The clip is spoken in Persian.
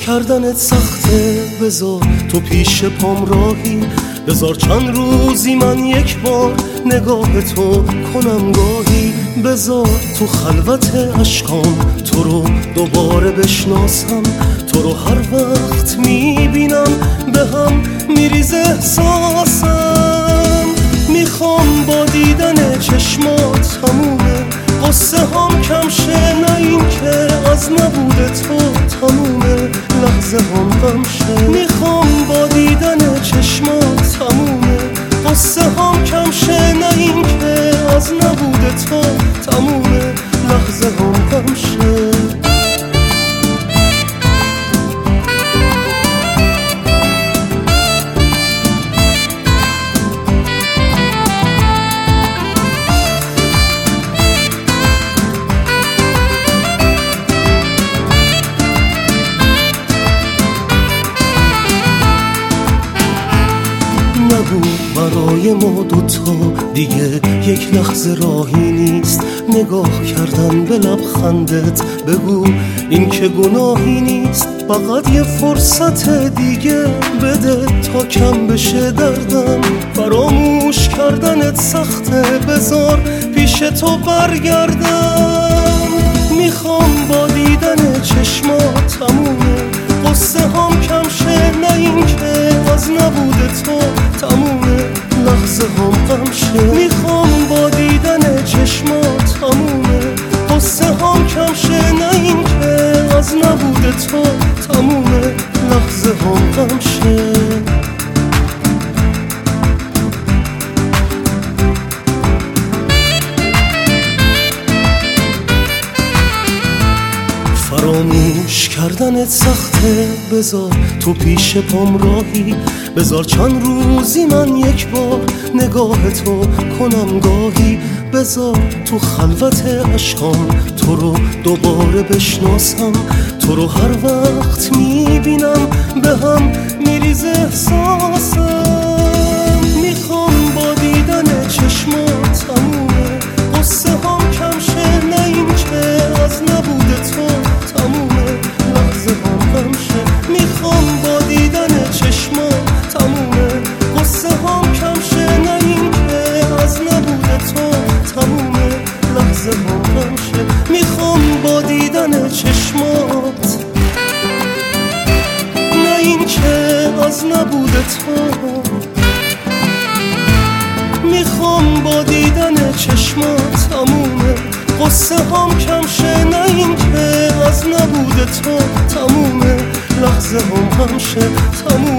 کردنت سخته، بذار تو پیش پام راهی، بذار چند روزی من یک بار نگاه تو کنم گاهی، بذار تو خلوت عشقام تو رو دوباره بشناسم، تو رو هر وقت میبینم به هم میریزه احساسم. میخوام با دیدن چشمات تمومه قصه هم کم شه، نه این که از نبود تو تمومه لحظه هم غم شه. میخوام با دیدن چشمات تمومه قصه هم کم شه، نه این که از نبود تو تمومه لحظه هم غم شه. نگو برای ما دوتا دیگه یک لحظه راهی نیست، نگاه کردن به لبخندت بگو این که گناهی نیست، فقط یه فرصت دیگه بده تا کم بشه دردم. فراموش کردنت سخته، بذار پیش تو برگردم. میخوام با دیدن چشمات تمومه قصه هم کم شه، نه این که از نبود تو تمومه لحظه هم غم شه. میخوام با دیدن چشمات تمومه قصه هم کم شه، نه این که از نبود تو تمومه لحظه هم غم شه. فراموش کردنت سخته، بذار تو پیش پام راهی، بذار چند روزی من یک بار نگاه تو کنم گاهی، بذار تو خلوت عشقام تو رو دوباره بشناسم، تو رو هر وقت میبینم به هم میریزه احساسم. میخوام با دیدن چشمات تمومه قصه هم کم شه، نه این که از نبود تو تمومه لحظه هم غم شه. میخوام با دیدن چشمات تمومه قصه هم کم شه، نه این که از نبود تو تمومه لحظه هم غم شه. میخوام با دیدن چشمات، نه این که از نبود تو. میخوام با دیدن چشمات تمومه قصه هم کم شه، نه این که از نبود تو تمومه لحظه هم غم شه. تمومه